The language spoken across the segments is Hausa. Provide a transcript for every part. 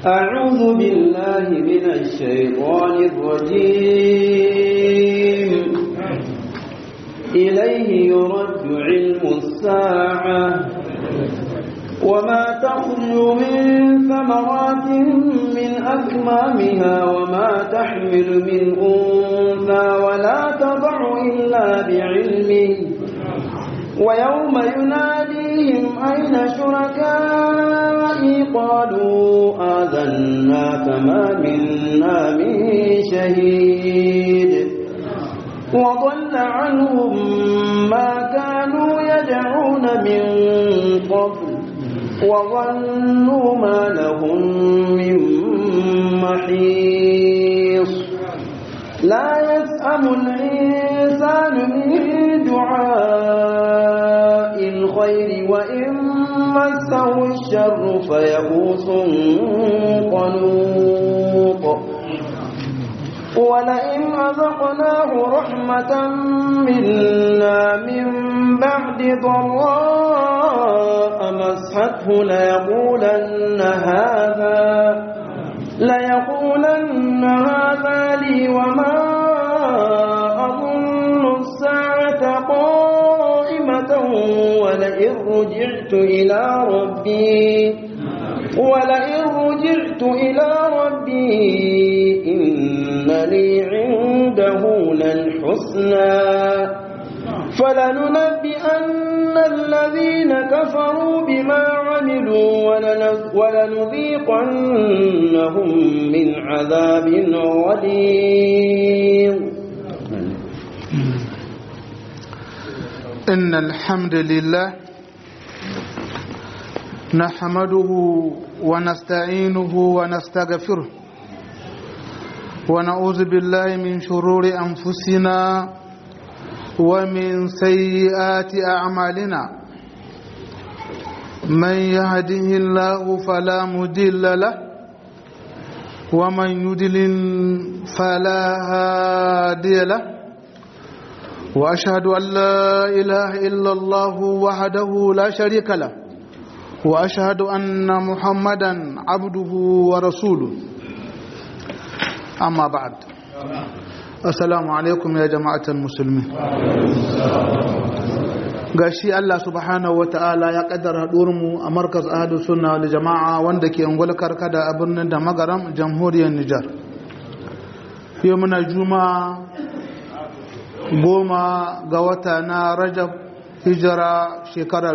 أعوذ بالله من الشيطان الرجيم إليه يرد علم الساعة وما تخرج من ثمرات من أكمامها وما تحمل من أنثى ولا تضع إلا بعلمه ويوم يناديهم أين شركائي قالوا آذنا فما منا من شهيد وضل عنهم ما كانوا يدعون من قبل وظنوا ما لهم من محيص لا يسأم الإنسان من دعاء الخير وإن مسه الشر فيئوس قنوط ولئن أذقناه رحمة منا من بعد ضراء مسحته ليقولن هذا لي وما أظن الساعة قائمة ولئن رجعت إلى ربي إن لي عنده للحسنى فلننبئن الذين كفروا بما عملوا ولنذيقنهم من عذاب غليظ إن الحمد لله نحمده ونستعينه ونستغفره ونعوذ بالله من شرور أنفسنا ومن سيئات أعمالنا من يهده الله فلا مضل له ومن يضلل فلا هادي له وأشهد أن لا إله إلا الله وحده لا شريك له وأشهد أن محمدا عبده ورسوله أما بعد السلام عليكم يا جماعة المسلمين gashi Allah subhanahu wata'ala ya kaddara mu a markaz ahlus sunna wal jama'a wanda ke ungul karkada a birnin da magaram jamhuriyar Nijar yau muna juma'a 10 ga wata na Rajab hijira shekara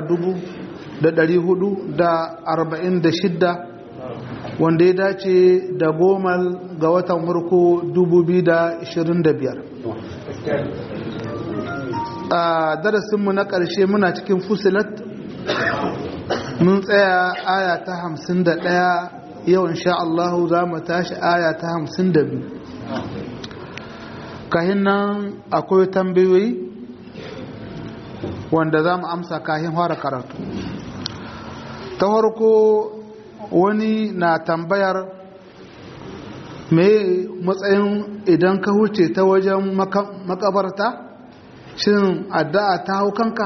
1446 wanda ya dace da 10 ga watan farko 2025 a darasinmu na ƙarshe muna cikin fusilat mun tsaya aya ta 51 yau insha Allah za mu tashi aya ta 52 kahin nan akwai tambayoyi wanda za mu amsa kahin fara karatu ta farko wani na tambayar me matsayin idan ka huce ta wajen makabarta shin addu'a ta hau kanka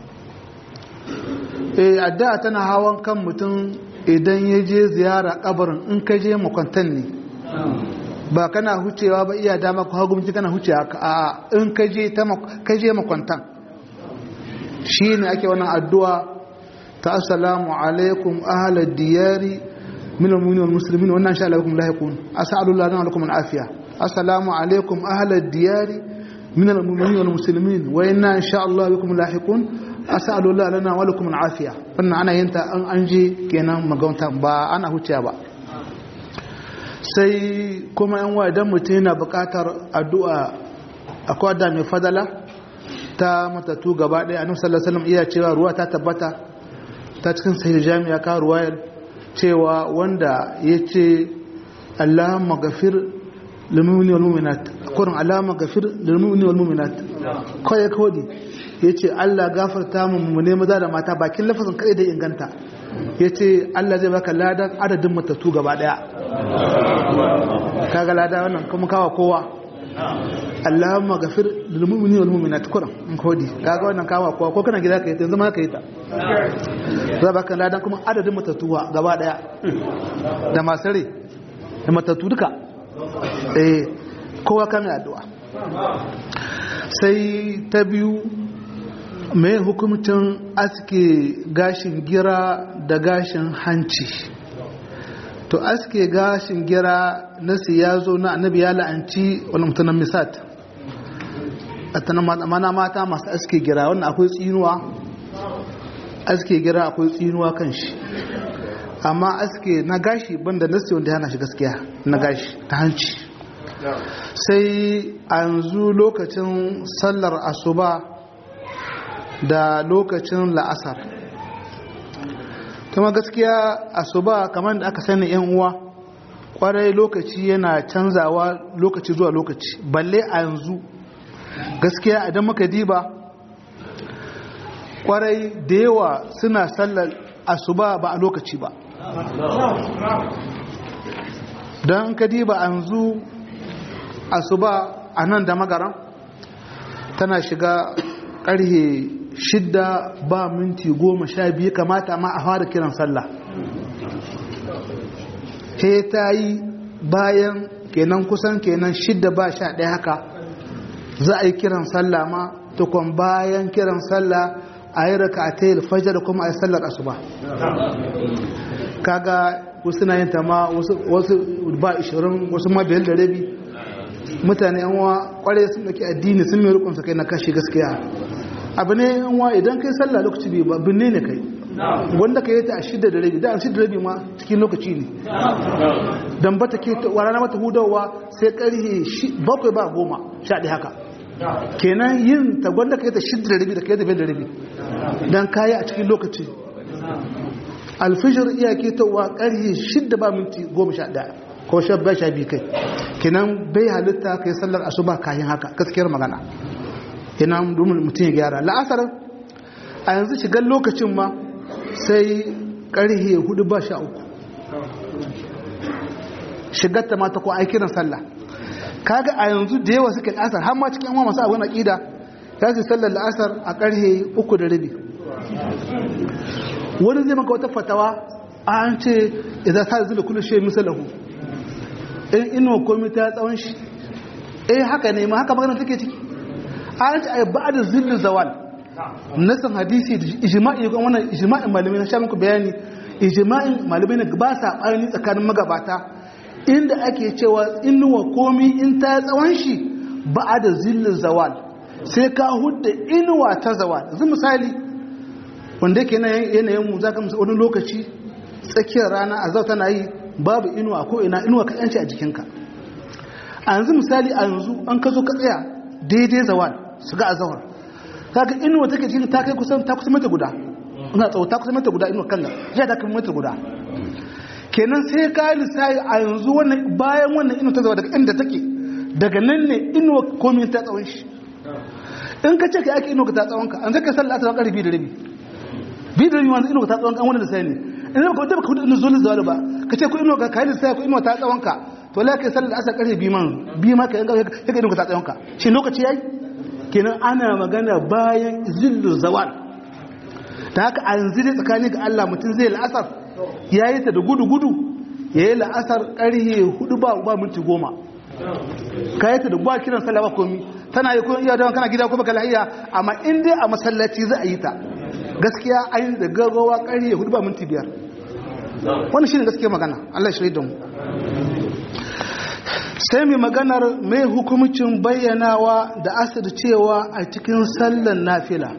addu'a tana hawan kan mutum idan ya je ziyara kabarin in ka je makwantan ne ba kana hucewa ba iya dama ku hagumci kana hucewa a in ka je makwantan shi ne ake wannan addu'a ta assalamu alaikum ahalar diyari min al-mu'minin wal muslimin wannan sha Allah lakum lahiqun as'alullah lana wa lakum al-afiya assalamu alaikum ahalar diyari min al-mu'minin wal muslimin wa inna insha Allah bikum lahiqun as'alullah lana wa lakum al-afiya wannan ana yinta an je kenan magauta ba ana huciya ba sai kuma yan wa idan mutum yana buƙatar addu'a akwai da mai fadala ta matatu gaba ɗaya annabi sallallahu alaihi wasallam iya cewa ruwa ta tabbata ta cikin sahih jami'a ka ruwayar cewa wanda yace Allahumma ghafir lil mu'mini wal mu'minat kurin Allahumma ghafir lil mu'mini wal mu'minat kai kodi yace Allah gafarta mu ne maza da mata bakin lafazin kai da inganta yace Allah zai baka ladan adadin matatu gaba ɗaya kaga lada wannan kuma kawa kowa Allahumma ghafir lil mu'minina wal mu'minat kuran in kodi kaga wannan kawa ko kana gida kai yanzu ma kai ta za baka ladan kuma adadin matatuwa gaba daya da masare da matatu duka kowa kamar addu'a. Sai ta biyu mai hukumcin aske gashin gira da gashin hanci. To aske gashin gira nasi ya zo na annabi ya la'anci wani mutanen misat a mana mata masu aske gira wannan akwai tsinuwa, aske gira akwai tsinuwa kan shi, amma aske na gashi banda nasi wanda yana shi gaskiya na gashi ta hanci. Sai yanzu lokacin sallar asuba da lokacin la'asar, kuma gaskiya asuba kamar da aka sani yan uwa kwarai lokaci yana canzawa lokaci zuwa lokaci, balle a yanzu gaskiya idan muka diba kwarai da yawa suna sallar asuba ba a lokaci ba, don ka diba yanzu asuba a nan da magaran tana shiga ƙarhe 6 ba minti 12 kamata ma a fara kiran sallah, he ta yi bayan kenan kusan kenan 6 ba 11 haka za a yi kiran sallah ma tukun bayan kiran sallah a yi raka a tayil fajar kuma a yi sallar asuba. Kaga wasu na yin ta ma wasu ba 20 wasu ma 5 da rabi. Mutane yanwa kwarai sun dake addini sun mai rukunsa kai na kashi gaskiya abu ne yanwa idan kai sallah lokaci bai ba binne ne kai wanda ka yi ta a 6 da rabi da 6 da rabi ma cikin lokaci ne dan bata ke warana mata hudawa sai karhe 7 ba 10 11 haka kenan yin ta gwanda ka yi ta 6 da rabi da ka yi ta 5 da rabi dan kayi a cikin lokaci. Alfijir iya ke ta wa karhe 6 ba minti 11 ko shabba shabi kai kenan bai halitta kai sallar asuba kayan haka gaskiyar magana kenan domin mutum ya gyara. La'asar a yanzu shigar lokacin ma sai karhe 4 ba 13 shigar ta mata ko aikiran sallah. Kaga a yanzu da yawa suke la'asar har ma cikin masu abin aqida ya su sallar la'asar a karhe 3 da rabi. Wani zai maka wata fatawa an ce idan sa zula kullu shay misalahu in inuwa komi ta tsawon shi haka ne ma haka magana take ciki an ci a ba da zillin zawal nasan hadisi da ijma'i ko wannan ijma'in malamai na sha muku bayani ijma'in malamai ne ba sa bayani tsakanin magabata inda ake cewa inuwa komi in ta tsawon shi ba da zillin zawal sai ka hudda inuwa ta zawal. Yanzu misali wanda yake yanayin mu zaka musa wani lokaci tsakiyar rana a zau tana yi babu inuwa ko ina inuwa ka yanci a jikinka. A yanzu misali a yanzu an ka zo ka tsaya daidai zawal su ga azawar kaga inuwa take cikin ta kai kusan ta kusa mata guda ina tsawo ta kusa mata guda inuwa kanga ya ta kai mata guda kenan sai ka lissafi a yanzu wannan bayan wannan inuwa ta zawa daga inda take daga nan ne inuwa komai ta tsawon shi. In ka ce ka ake inuwa ka ta tsawon ka an zaka sallah ta karfi da rabi wanzu inuwa ta tsawon kan wanda da sai ne in ba ka hudu inu zuwa zawal ba ka ce ku inuwa ka kai lissafi ku inuwa ta tsawon ka to la kai sallar asar karfe bi ma ka yaka inuwa ta tsawon ka shi lokaci yayi kenan ana magana bayan zillu zawal. Ta haka a yanzu dai tsakanin ga Allah mutum zai la'asar yayi ta da gudu yayi la'asar karfe 4 ba minti 10 kai ta da ba kiran sallah ba komi tana yi ko iya dawan kana gida ko baka lahiya amma in dai a masallaci za a yi ta gaskiya ayin da gaggawa karfe 4 ba minti 5 wannan shine gaskiya magana Allah ya shirye mu. Sai mai maganar mai hukumcin bayyanawa da asircewa a cikin sallan nafila.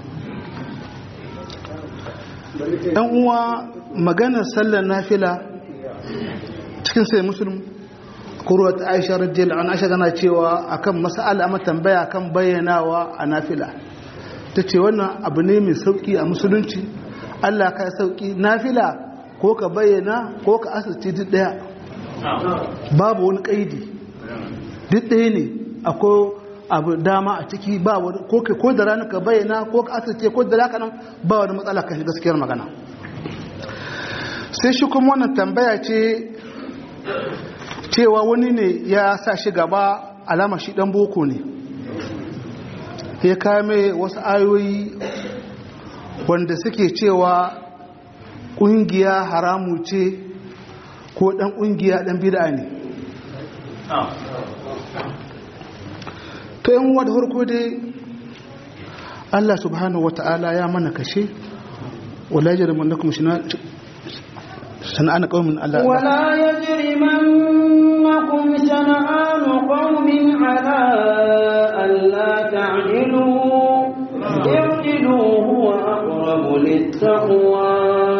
ɗan uwa maganar sallan nafila cikin sai musulun kurwa ta aisha radiyallahu anha gana cewa akan mas'ala amma tambaya kan bayyanawa a nafila tace wannan abu ne mai sauki a musulunci Allah ka sauki nafila ko ka bayyana ko ka asirce duk daya babu wani kaidi duk ɗaya ne akwai abu dama a ciki ba wani ko da rana ka bayyana ko ka asirce ko da raka nan ba wani matsala kan gaskiyar magana. Sai shi kuma wannan tambaya ce cewa wani ne ya sa shi gaba alama shi dan boko ne ya kame wasu ayoyi wanda suke cewa kungiya haramu ce ko dan kungiya dan bid'a ne to yan uwa da farko dai Allah subhanahu wata'ala ya mana kashe wala yajrimannakum shana'an qaumin Allah wala yajrimannakum shana'an qaumin ala alla ta'dilu i'dilu huwa aqrabu lit-taqwa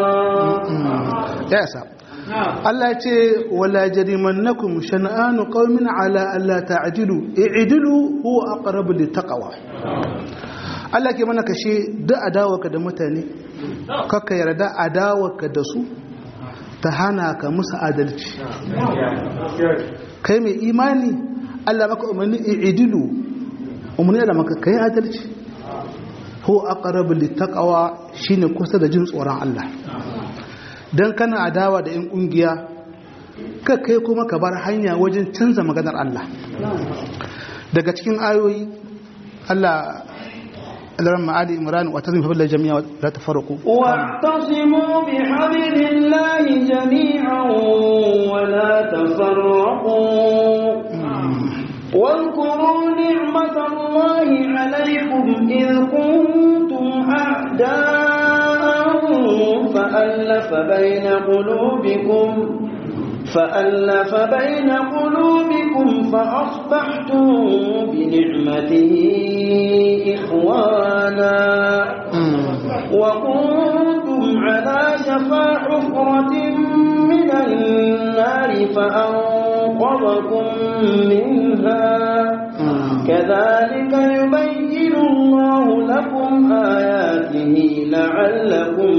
ya sa Allah ce wala jarimannakum shan'anu qaumin ala alla ta'dilu i'dilu huwa aqrabu lit-taqwa Allah ke mana kashe da adawarka da mutane kaka yarda adawarka da su ta hana ka musu adalci kai mai imani Allah maka umarni i'dilu umarni da maka kai adalci huwa aqrabu lit-taqwa shine kusa da jin tsoron Allah don kana adawa da 'yan ƙungiya ka kai kuma ka bar hanya wajen canza maganar Allah daga cikin ayoyi Allah alaran ma'ali imran wa tazmin fabillah jami'a la tafarraqu wa tasimu bi hablillahi jami'an wa la tafarraqu واذكروا نعمة الله عليكم إذ كنتم أعداء فألف بين قلوبكم فأصبحتم بنعمته إخوانا وكنتم على شفا حفرة من النار فأنقذكم منها كذلك يبين الله لكم آياته لعلكم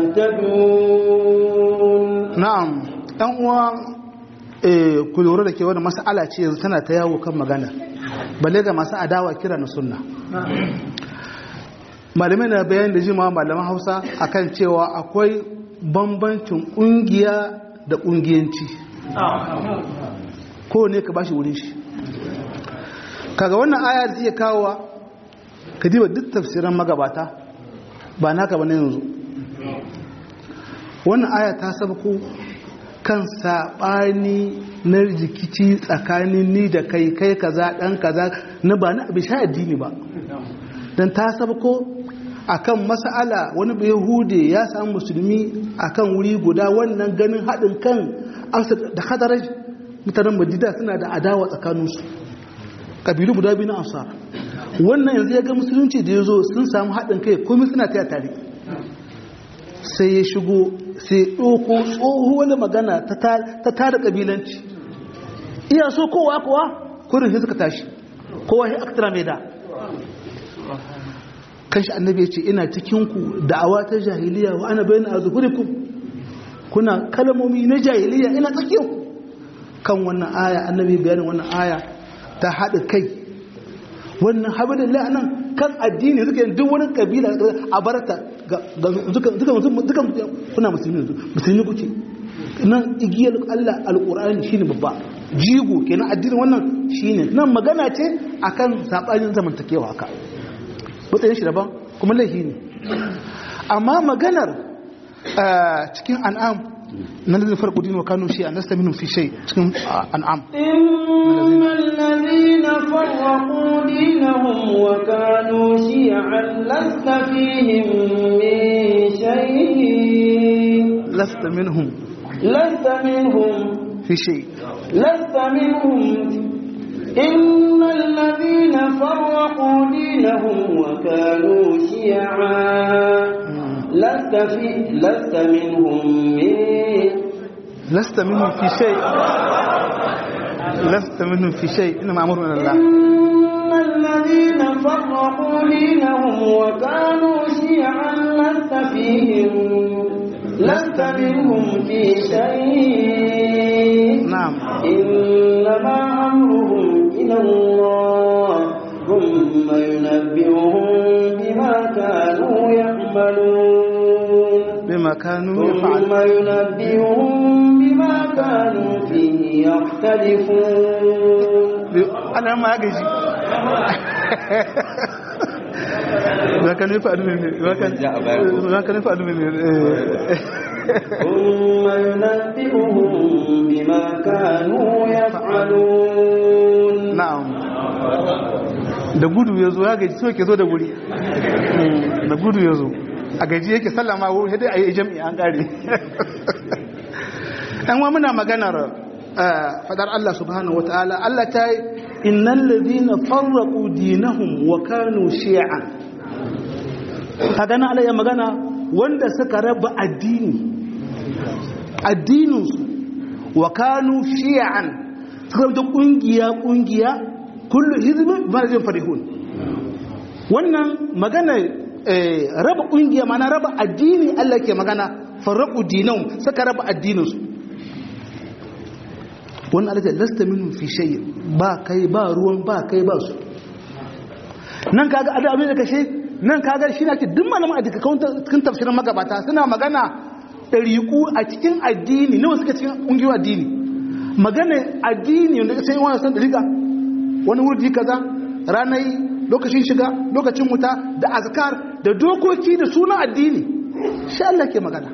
تهتدون نعم ɗan uwa ku lura da ke wani mas'ala ce yanzu tana ta yawo kan magana balle ga masu adawa kira na sunna malamai na bayan da jima malaman hausa akan cewa akwai bambancin ƙungiya da ƙungiyanci ko ne ka bashi wurin shi kaga wannan aya da iya kawowa ka diba duk tafsiran magabata ba naka ba na yanzu wannan aya ta sabko kan saɓani na rikici tsakanin ni da kai kaza ɗan kaza na ba na abin sha addini ba don ta sabko akan mas'ala wani bai hude ya samu musulmi akan wuri guda wannan ganin haɗin kan amsa da hadarar mutanen madina suna da adawa tsakaninsu ƙabilu guda biyu na ansar wannan yanzu ya ga musulunci da ya zo sun samu haɗin kai komai suna taya tare sai ya shigo sai ɗoko tsohuwar magana ta tada ƙabilanci iya so kowa kurin shi suka tashi kowa shi aktara mai da kanshi annabi ya ce ina cikinku da'awa ta jahiliya wa ana bayan a zuhurikum kuna kalmomi na jahiliya ina tsakiyarku kan wannan aya annabi bayanin wannan aya ta haɗa kai wannan habibin la'anan kan addini suka yi duk wani kabila a barata dukan kuna musulmi kuke nan igiyar Allah alƙur'ani shine babba jigo kenan addinin wannan shine nan magana ce akan sabanin zamantakewa haka mutane shi daban kuma laifi ne amma maganar cikin an'am nan da farko dinu kanu shi anasta minhum fi shay cikin an'am innal ladina farraqu dinahum wa kanu shi'an lasta fihim min shay lasta minhum fi shay lasta minhum إن الذين فرقوا دينهم وكانوا شيعا لست منهم في شيء لست منهم في شيء إنما أمر من الله إن الذين فرقوا دينهم وكانوا شيعا لست منهم في شيء نعم إنما أمرهم إلى الله ثم ينبئهم بما كانوا يعملون ثم ينبئهم بما كانوا فيه يختلفون Allah ma ya gaji zaka ne fa admin ne zaka ne fa admin ne ثم ينبئهم بما كانوا يفعلون na'am da gudu yazo ya gaji so ke zo da guri da gudu yazo a gaji yake sallama wo sai dai ayi jami'i an kare dan wa muna maganar fadar Allah subhanahu wataala Allah ta yi innal ladina farraqu dinahum wa kanu shi'an kaga na Allah ya magana wanda suka raba addininsu wa kanu shi'an suka raba kungiya kullu hizbin bima farihun wannan magana raba kungiya mana raba addini Allah ke magana farraqu dinahum suka raba addininsu wannan Allah ta lasta minhum fi shay ba kai ba ruwan ba kai ba su nan kaga abin da kashe nan kaga shi nake duk malaman addini cikin tafsirin magabata suna magana dariku a cikin addini nawa suka cikin kungiyoyin addini magana addini wanda sai wani san dariƙa wani wurdi kaza ranar lokacin shiga lokacin wuta da azkar da dokoki da sunan addini shi Allah ke magana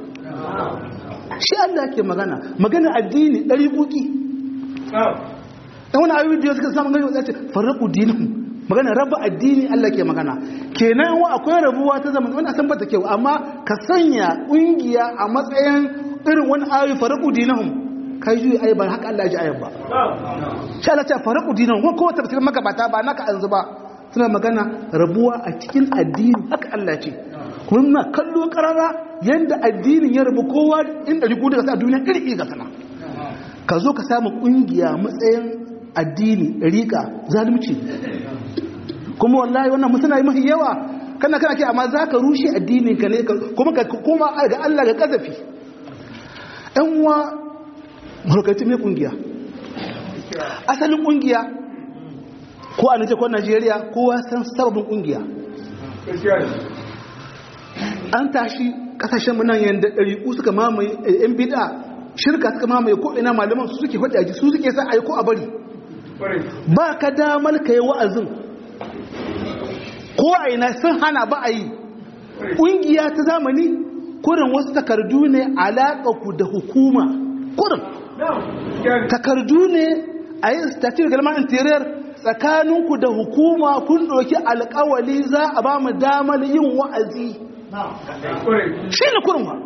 magana addini dariƙoki dan wani ayoyi da suka samu gani wanda ce farraqu dinahum magana raba addini Allah ke magana kenan wa akwai rabuwa ta zaman wani san bata kyau amma ka sanya kungiya a matsayin irin wani ayoyi farraqu dinahum kai ji ayi ba haka Allah ya ji ayan ba sha Allah ta farraqu dinahum ko tafsirin magabata ba naka anzu ba suna magana rabuwa a cikin addini haka Allah ce kuma muna kallo karara yanda addinin ya rabu kowa inda rigu daga sa duniya iri ga sana ka zo ka samu kungiya matsayin addini rika zalunci kuma wallahi wannan mutuna yi mafi yawa kana ke amma za ka rushe addinin ka ne kuma ka koma ga Allah ga kazafi ɗan uwa mulkaci mai kungiya asalin kungiya ko a nace ko Najeriya kowa san sababin kungiya an tashi kasashen mu nan yanda ɗariƙu suka mamaye yan bid'a shirka suka mamaye ko ina malaman su suke faɗi su suke sa ayi ko a bari ba ka damar ka yi wa'azin ko a ina sun hana ba a yi ƙungiya ta zamani kurin wasu takardu ne alaƙaku da hukuma kurin takardu ne a yi statue galman interior tsakaninku da hukuma kun ɗauki alƙawali za a ba mu damar yin wa'azi shi ne kurin ba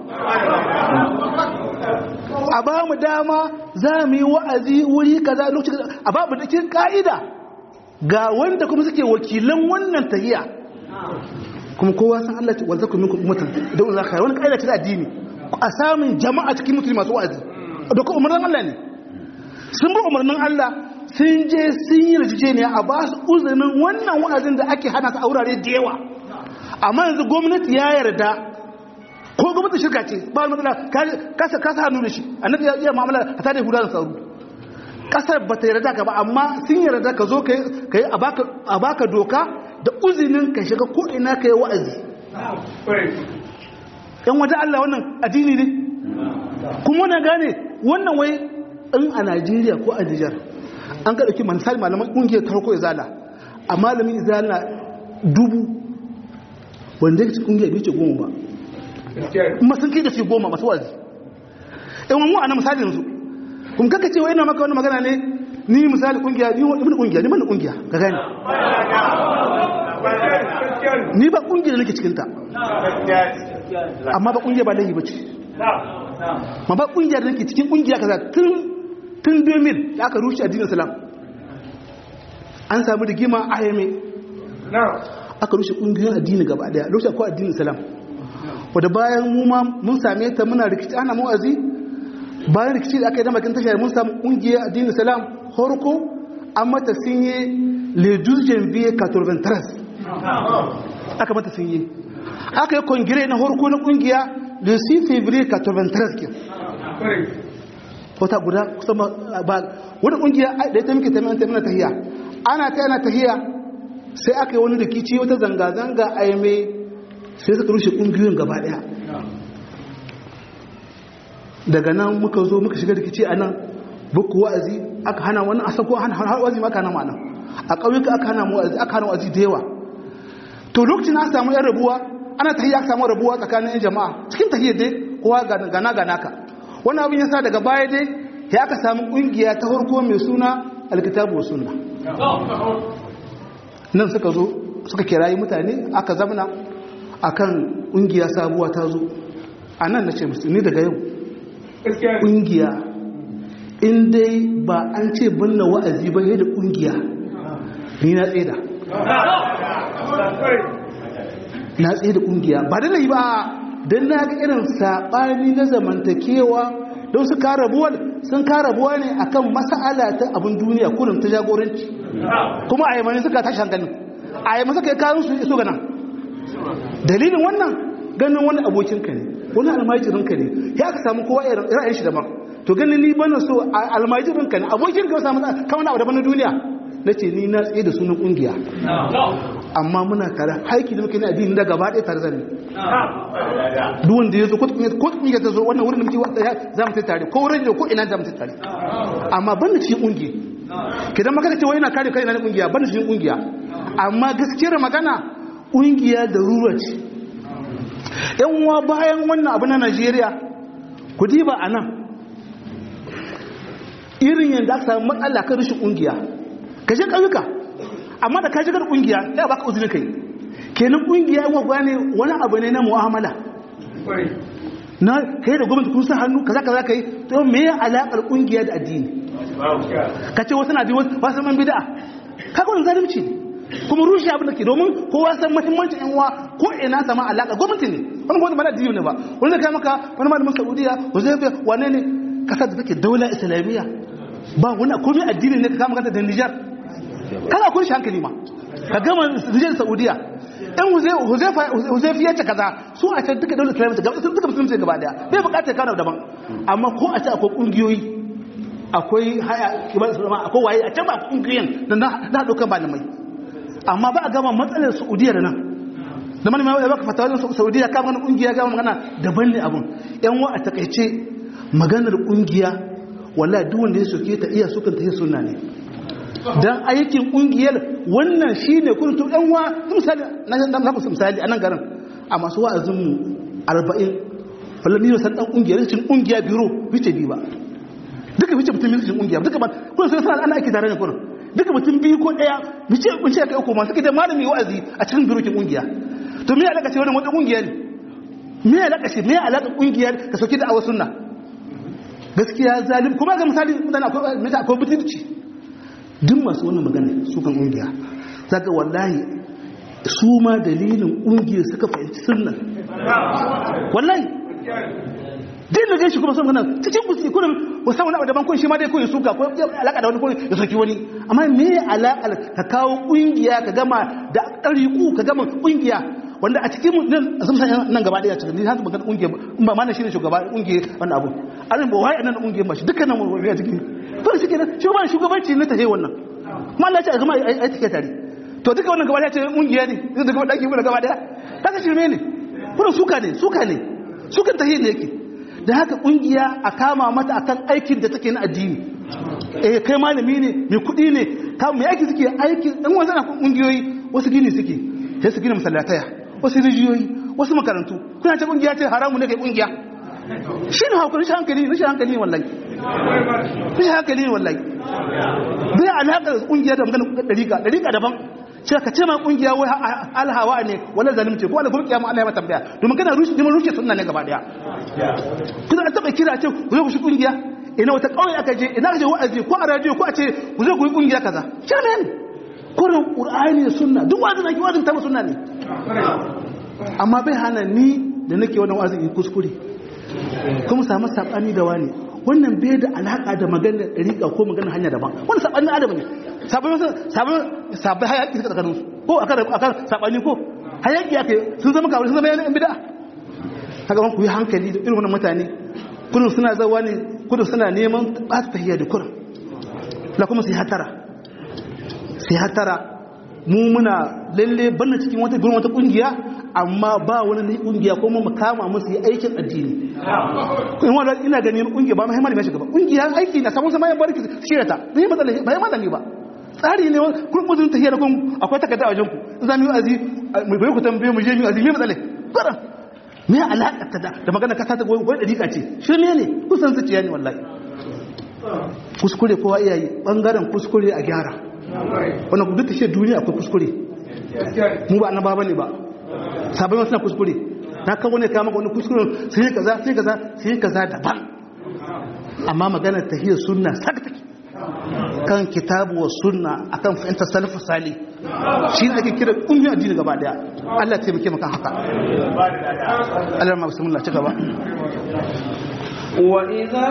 a ba mu dama za mu yi wa'azi wuri kaza lokacin a ba mu dakin ka'ida ga wanda kuma suke wakilan wannan tahiya kuma kowa san Allah wanda ku minku mutan da wannan kai wannan ka'ida ce da addini a samun jama'a cikin mutum masu wa'azi da kuma umarnin Allah ne sun bi umarnin Allah sun je sun yi rijijeniya a ba su uzurin wannan wa'azin da ake hana su a wurare da yawa amma yanzu gwamnati ya yarda ko gwamnati shirka ce ba wani matsala kasa hannu da shi annabi ya iya mu'amala a tare huda da sauru kasar ba ta yarda ka ba amma sun yarda ka zo kai a baka doka da uzinin ka shiga ko ina kai wa'azi yan waje Allah wannan addini ne kuma na gane wannan wai in a Najeriya ko a Nijar an ka dauki misali malaman kungiyar tarko izala a malamin izala 1000 wanda yake kungiyar bai ce 10 ba kuma sun kai da su 10 masu wazi in mu ana misali yanzu kun kaka cewa ina maka wani magana ne ni misali kungiya ni wani kungiya ni ban kungiya ka gane ni ba kungiya da nake cikin ta amma ba kungiya ba laifi bace ma ba kungiya da nake cikin kungiya kaza tun 2000 da aka rushe addinin Islam an samu rigima a yame aka rushe kungiyoyin addini gaba daya rushe ko addinin Islam wanda bayan mu ma mun same ta muna rikici ana mu'azi bayan rikici da aka yi da makin tashar mun samu kungiyar addinin Islam horko an mata sinye le 12 janvier 93 aka mata sinye aka yi kongire na horko na kungiya le 6 février 93 ke wata guda kusan ba wani kungiya da ita muke taimana tahiya ana tahiya sai aka yi wani rikici wata zanga-zanga a yame sai suka rushe kungiyoyin gaba daya daga nan muka zo muka shiga rikici a nan buku wa'azi aka hana wani a sako hana wa'azi maka nan ma'ana a ƙauyuka aka hana wa'azi da yawa. To lokacin na samu yan rabuwa ana tahiyya aka samu rabuwa tsakanin yan jama'a cikin tahiyyar dai kowa gana ka wannan abin yasa daga baya dai ya aka samu kungiya ta farko mai suna alkitabu wa sunna nan suka zo suka kirayi mutane aka zamana akan kungiya sabuwa ta zo a nan na ce musu ni daga yau kungiya in dai ba an ce binne wa'azi ba yadda kungiya ni na tseda na tsaye da kungiya ba da nayi ba don na ga irin saɓani na zamantakewa don su karabuwa sun karabuwa ne akan mas'ala ta abin duniya kurin ta jagoranci kuma a yamani suka tashi hankalin a yamani suka yi kayan su iso ganan dalilin wannan ganin wani abokinka ne wani almajirinka ne ya ka samu kowa ra'ayin shi daban to ganin ni bana so almajirinka ne abokinka ya samu kawai abu daban na duniya na ce ni na tsaye da sunan kungiya amma muna tare haiki da muke na addini da gaba ɗaya tare zane duwan da ya zo ko kungiya ta zo wannan wurin da muke za mu tare ko wurin da ko ina za mu tare amma ban da cikin kungiya kidan maka ce wai ina kare kai na kungiya ban da cikin kungiya amma gaskiyar magana kungiya da rura ce yan uwa bayan wannan abu na Najeriya ku diba anan irin yanda aka samu matsala kan rashin kungiya kashe ƙauyuka amma da ka shigar ƙungiya ya baka uzuri kai kenan ƙungiya yawa ne wani abu ne na mu'amala na kai da gwamnati kun sa hannu kaza kai to me ya alaƙar ƙungiya da addini ka ce wasu na bi wasu man bid'a kaga wannan zalunci ne kuma rushe abin da ke domin kowa san muhimmancin yan uwa ko ina sama alaƙa gwamnati ne wani gwamnati ba da addini ne ba wani da kai maka wani malamin Saudiya Huzaifa wane ne kasar da take daula islamiyya ba wani komai addini ne ka kama kanta da Niger kana kun shi hankali ma ka gama rijiyar Saudiya ɗan Huzaifa ya ce kaza su a can duka daular islamiyya gaba sun duka musulunci gaba daya bai bukatar kana daban amma ko a ce akwai kungiyoyi akwai haya kibar sulama akwai waye a can ba kungiyoyin da na ɗaukar malamai amma ba a gama matsalar Saudiya da nan da malama ya baka fatawa Saudiya ka magana kungiya gama magana daban ne abun yan wa a takaice maganar kungiya wallahi duk wanda ya soke ta iya sukan ta yi sunna ne dan aikin kungiyar wannan shine kun to ɗan wa misali na ku misali a nan garin a masu wa'azin mu 40 wallahi ne san dan kungiyar cikin kungiya biro bice bi ba duka bice mutum cikin kungiya duka ba kun san ana aiki tare ne kun duka mutum biyu ko daya bice kun ce kai ko ma suke da malami wa'azi a cikin biro kin kungiya to me alaka ce wannan wata kungiya ne me alaka ce me alaka kungiyar ka soki da awa sunna gaskiya zalim kuma ga misali mutane akwai mutunci duk masu wannan magana su kan ƙungiya zaka wallahi su ma dalilin ƙungiyar suka fahimci sunna wallahi din da gashi kuma sun gana cikin kusi kullum wasan wani abu daban kun shi ma dai kun suka ko alaka da wani ko ya soki wani amma me alaka ka kawo ƙungiya ka gama da ɗariƙu ka gama ƙungiya wanda a cikin nan gaba daya cikin har magana ƙungiya in ba ma na shine shugaba ƙungiya wannan abu alin ba wai annan ƙungiyar ba shi dukkanin mu ya cikin to shi kenan shugabanci ne ta he wannan kuma Allah ya ce a gama ai take tare to duka wannan gaba daya ce ƙungiya ne zai daga daki mu gaba daya kaga shirme ne kuma suka ne sukan tahe ne yake da haka ƙungiya a kama mata akan aikin da take na addini kai malami ne mai kuɗi ne mai aiki suke aiki ɗan wanzu na ƙungiyoyi wasu gini suke sai su gina masallataya wasu rijiyoyi wasu makarantu kuna ce ƙungiya ce haramu ne kai ƙungiya shi ne hankali ne wallahi rashin hankali ne wallahi bai alaƙar ƙungiya da magana ɗariƙa daban ce ka ce ma ƙungiya wai alhawa ne wala zalimce ko ala gobe kiyama Allah ya mata tambaya domin kana rushe sunna ne gaba daya kuma an taɓa kira ce ku zo ku shi ƙungiya ina wata ƙauye aka je ina aka je wa'azi ko a radio ko a ce ku zo ku yi ƙungiya kaza shine kurin qur'ani da sunna duk wazin ake wazin ta sunna ne amma bai hana ni da nake wannan wazin in kuskure kuma samu sabani da wani wannan bai da alaka da maganar dariƙa ko maganar hanya daban wannan sabanin adam ne sabon hayaki suka tsakanin su ko akan sabani ko hayaki ake sun zama kawai sun zama yan bid'a haka ban ku yi hankali da irin wannan mutane kullum suna zawa ne kullum suna neman ɓata tahiyya da kullum la kuma sai hatara mu muna lalle banna cikin wata gurin wata kungiya amma ba wani ne kungiya ko mu kama musu yi aikin addini in wanda ina ganin kungiya ba mai malami shiga ba kungiya aiki na sabon sama ya barki shirata bai matsala ba ya malami ba tsari ne kun mutum tahiyar kun akwai takarda a wajen ku za mu yi azi mai bai ku tambaye mu je mu azi me matsale bara me alaka ta da magana ka ta wani dariƙa ce shi ne kusan zuciya ne wallahi kuskure kowa iyayi bangaren kuskure a gyara wannan duk tashi duniya akwai kuskure mu ba annaba bane ba sabai suna kuskure na kan wani kama wani kuskure sai kaza daban amma maganar tahiyar sunna sakta kan kitabu wa sunna akan fahimta salafu sali shi ne ake kira ƙungiyar addini gaba daya Allah ta muke maka haka Allah ma bismillah ci gaba وإذا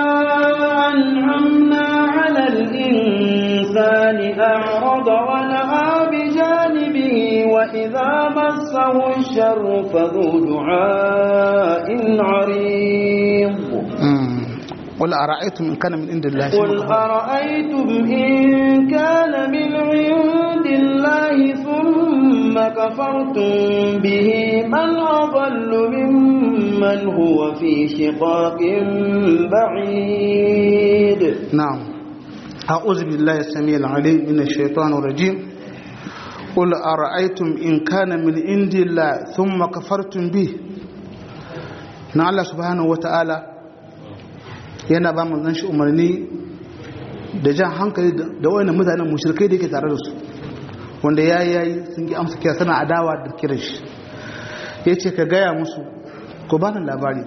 أنعمنا على الإنسان أعرض ونأى بجانبه وإذا مسه الشر فذو دعاء عريض قل أرأيتم إن كان من عند الله قل أرأيتم إن كان من عند الله ثم كفرتم به من أضل ممن هو في شقاق بعيد. نعم. أعوذ بالله السميع العليم من الشيطان الرجيم. قل أرأيتم إن كان من عند الله ثم كفرتم به. نعم الله سبحانه وتعالى yana ba mu zan shi umarni da jan hankali da wayannan mutanen mushrikai da yake tare da su wanda yayi sun ki amsa kira sana adawa da kiran shi yace ka gaya musu ko ba nan labari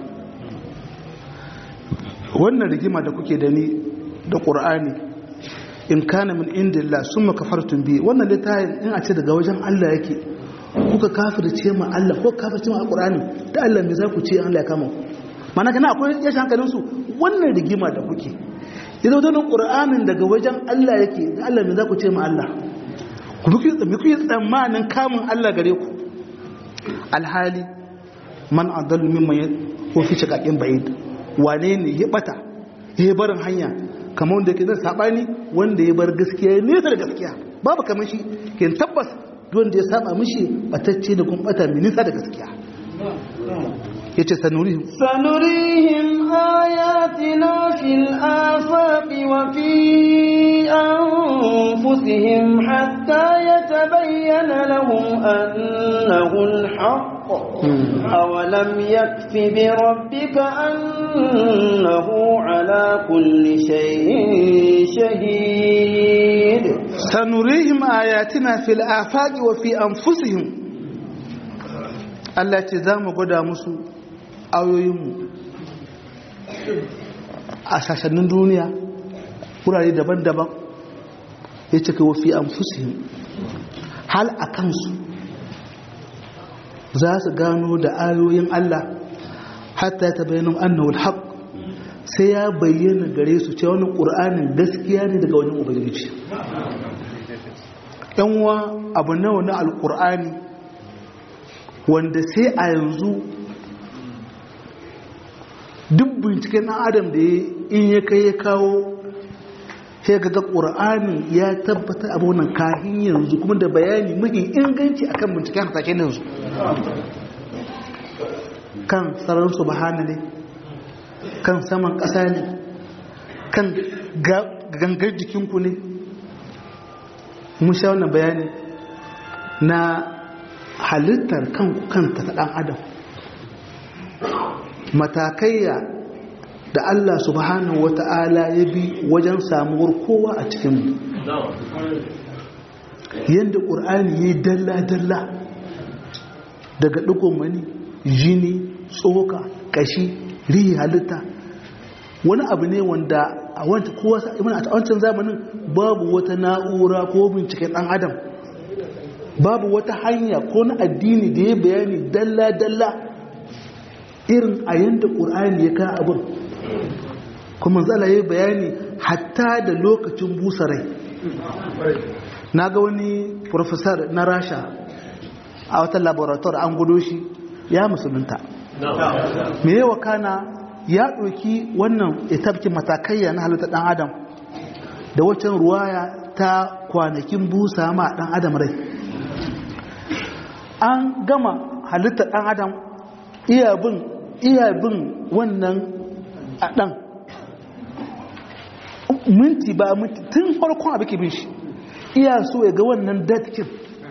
wannan rigima da kuke da ni da Qur'ani in kana min indillah summa kafartum bi wannan littafin in a ce daga wajen Allah yake kuka kafirce ma Allah ko kafirce ma Qur'ani da Allah me za ku ce Allah ya kama ku mana kana akwai yashin hankalinsu wannan rigima da kuke idan wannan qur'anin daga wajen Allah yake da Allah me za ku ce ma Allah ku kuke tsammanin kamun Allah gare ku alhali man adallu mimman ko fi shaqaqin ba'id wane ne ya bata ya barin hanya kamar wanda yake da sabani wanda ya bar gaskiya ne da gaskiya babu kamar shi kin tabbas wanda ya saba mishi batacce da kuma bata mai nisa da gaskiya yace sanurihim ayatina fil afaqi wa fi anfusihim hatta yatabayyana lahum annahu al-haqq awalam yakfi bi rabbika annahu ala kulli shay'in shahid sanurihim ayatina fil afaqi wa fi anfusihim Allah ce za mu gwada musu ayoyinmu a sassanin duniya wurare daban-daban ya ce kawo fi anfusihim hal a kansu za su gano da ayoyin Allah hatta ta bayanin annawul haq sai ya bayyana gare su ce wani ƙur'anin gaskiya ne daga wani ubangiji yanwa abu nawa na alƙur'ani wanda sai a yanzu duk binciken ɗan adam da in ya kai ya kawo sai ga ƙur'ani ya tabbata abu nan kahin yanzu kuma da bayani mafi inganci akan binciken hasashen yanzu kan tsaron subhana ne kan saman ƙasa ne kan gangar jikinku ne mun sha wannan bayani na halittar kanta ta ɗan adam matakaiya da Allah subhanahu wata'ala ya bi wajen samuwar kowa a cikinmu yadda ƙur'ani ya yi dalla-dalla daga ɗigon mani jini tsoka ƙashi rihi halitta wani abu ne wanda a wancan zamanin babu wata na'ura ko binciken ɗan adam babu wata hanya ko na addini da ya bayani dalla-dalla irin a yadda ƙur'ani ya kawo abin kuma zala ya bayani hatta da lokacin busarai na ga wani profesor na rasha a wata laborator an gudo shi ya musulunta me yawa kana ya ɗauki wannan itabkin matakaiya na halittar ɗan adam da waccan ruwaya ta kwanakin busa ma ɗan adam rai an gama halittar ɗan adam iya bin wannan a ɗan minti ba minti tun farkon abu ke bin shi iya so ya ga wannan datkin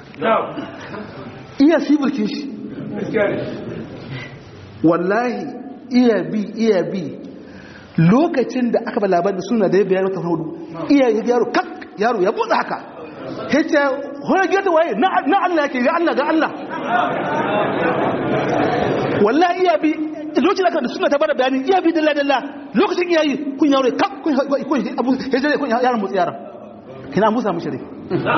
iya sibirkin shi wallahi iya bi lokacin da aka ba labarin suna da ya bayar wata hudu iya yaro kak yaro ya buɗe haka ya ce wani gata waye na Allah yake ga Allah wallahi iya bi lokacin da aka da suna ta bada bayani iya bi dalla lokacin iya yi kun yaro kak kun abu ya ce kun yaron motsi yaron kina musa mu shirye